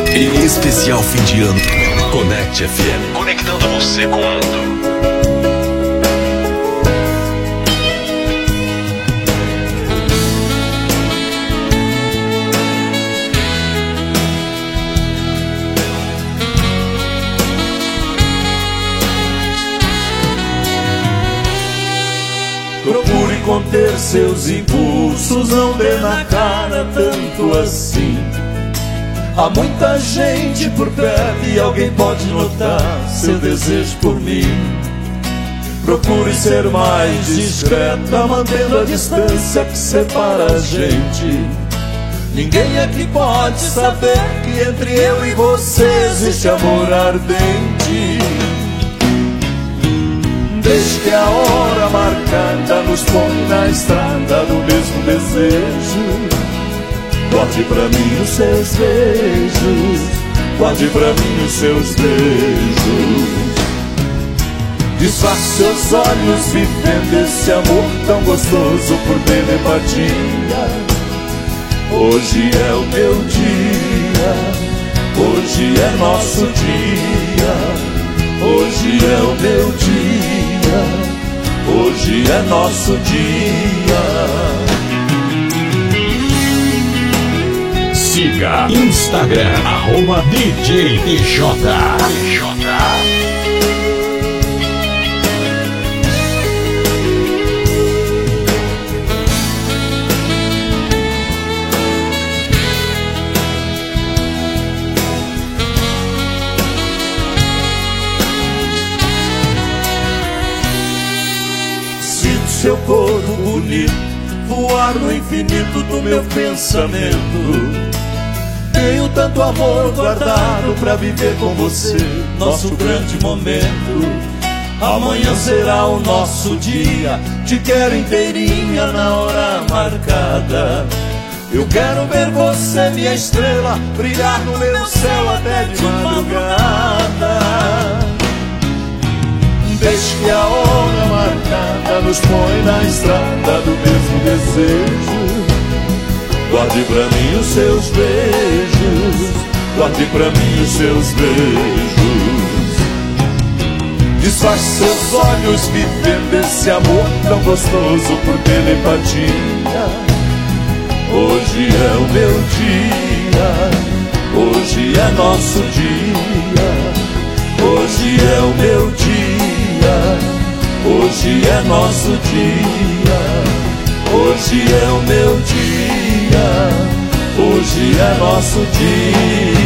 Em especial fim de ano, Conect FM, conectando você com o mundo. Procure conter seus impulsos, não dê na cara tanto assim. Há muita gente por perto e alguém pode notar seu desejo por mim. Procure ser mais discreta, mantendo a distância que separa a gente. Ninguém aqui pode saber que entre eu e você existe amor ardente. Desde que a hora marcada nos põe na estrada do mesmo desejo. Guarde pra mim os seus beijos, guarde pra mim os seus beijos. Disfarce seus olhos vivendo esse amor tão gostoso por telepatia. Hoje é o meu dia, hoje é nosso dia. Hoje é o meu dia, hoje é nosso dia. Siga Instagram, @DJDJ. Seu corpo bonito voar no infinito do meu pensamento. Tenho tanto amor guardado pra viver com você nosso grande momento. Amanhã será o nosso dia, te quero inteirinha na hora marcada. Eu quero ver você, minha estrela, brilhar no meu céu até de madrugada. Desde que a hora marcada nos põe na estrada do mesmo desejo. Guarde pra mim os seus beijos, guarde pra mim os seus beijos. Disfarce seus olhos vivendo esse amor tão gostoso por telepatia. Hoje é o meu dia, hoje é nosso dia. Hoje é o meu dia, hoje é nosso dia. Hoje é o meu dia, hoje é nosso dia.